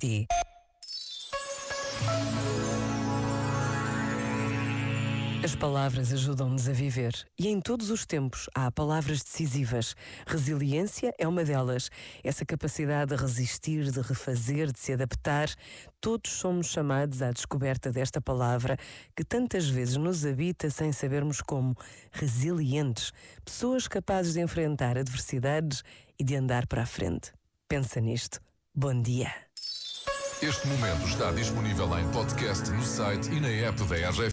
ti. As palavras ajudam-nos a viver e em todos os tempos há palavras decisivas. Resiliência é uma delas. Essa capacidade de resistir, de refazer, de se adaptar. Todos somos chamados à descoberta desta palavra que tantas vezes nos habita sem sabermos como. Resilientes. Pessoas capazes de enfrentar adversidades e de andar para a frente. Pensa nisto. Bom dia. Este momento está disponível em podcast no site e na app da RGF.